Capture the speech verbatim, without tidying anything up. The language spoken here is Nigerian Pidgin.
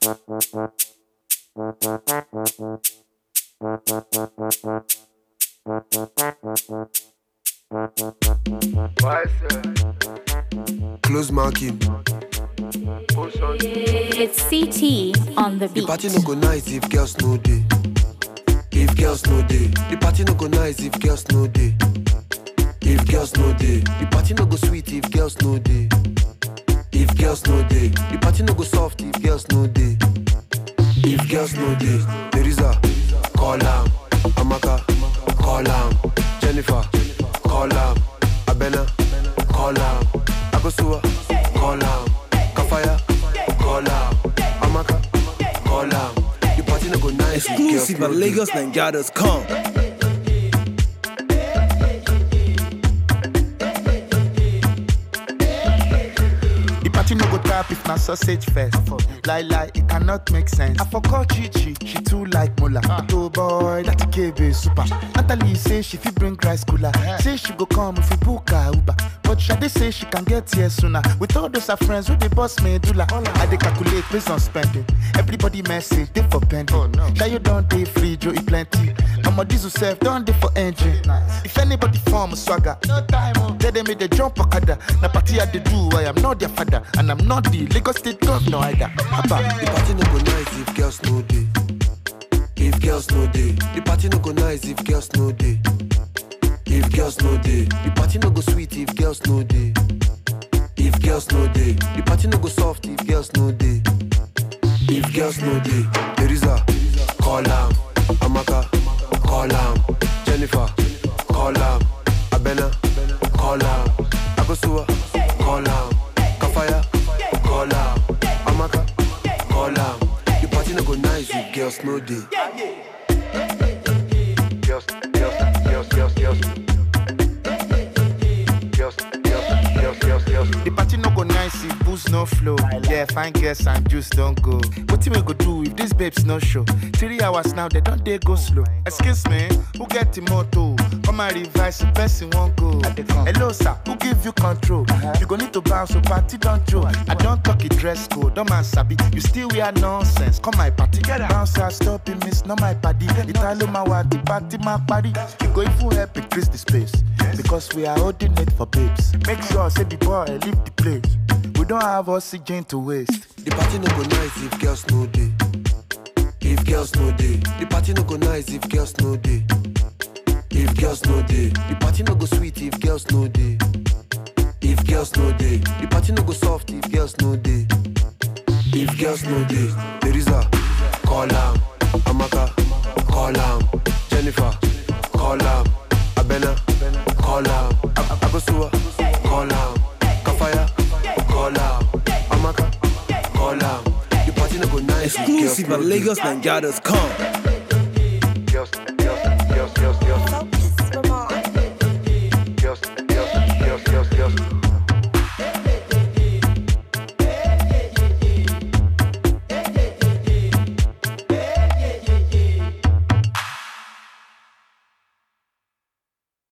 Close marking. It's C T on the The beat. party no go nice if girls no day. If girls no day, the party no go nice if girls no day. If girls no day, the party no go sweet if girls no day. If girls no day, the party no go soft if girls no day. If girls no day, Teresa, call am. Amaka, call am. Jennifer, call am. Abena, call am. Akosua, call am. Kafaya, call am. Amaka, call am. The party no go nice if girls Exclusive no at day. Lagos Naija dot com. The party no go tap if na sausage first. Lie lie, it cannot make sense. I forgot Chichi, she too like Mola. But oh boy, that K B super. Natalie say she fit bring rice cooler. Say she go come if we book her Uber. But Shade say she can get here sooner. With all those her friends with the boss medulla. I dey calculate based on spending. Everybody message they for pending. Oh, no. Shy you don't dey free, Joe eat plenty. I'm a diesel self, don't dey for engine. Nice. If anybody form a swagger, no time. Oh. They they make the jump okada. Na party I dey do, I am not their father, and I'm not the Lagos State governor either. Abba. The party no go nice if girls no day. If girls no day, the party no go nice if girls no day. If girls no day, the party no go sweet if girls no day. If girls no day, the party no go soft if girls no day. If girls no day, Teresa, call am. Amaka, call am. Jennifer, call am. Abena, call am. Akosua, call am. Kafaya, call am. Amaka, call am. The party no go nice if girls no day. Girls, girls, girls, girls, girls. Girls, girls, girls, girls, girls. The party no go nice if booze no flow. Yeah, fine girls and juice don't go. What we go do if these babes no show? Three hours now, they don't they go slow. Excuse me, who get the motto? Come and revise the person won't go. Hello sir, who give you control? You go need to bounce, so party don't joke. I don't talk it dress code, don't man sabi. You still wear nonsense, come my party. Bounce out, stop it, miss, not my party. Italo my the party, my party. You go if you help increase the space. Because we are holding it for babes. Make sure, say the boy, leave the place. We don't have oxygen to waste. The party no go nice if girls no day. If girls no day, the party no go nice if girls no day. If girls no day, the party no go sweet if girls no day. If girls no day, the party no go soft if girls no day. If girls no day, Teresa, call am. Amaka, call am. Jennifer, call am. Abena, call am. Akosua, call am. Kafaya, call am. Amaka, call am. The party no go nice if girls Exclusive no at day. Lagos Naija dot com. Girls,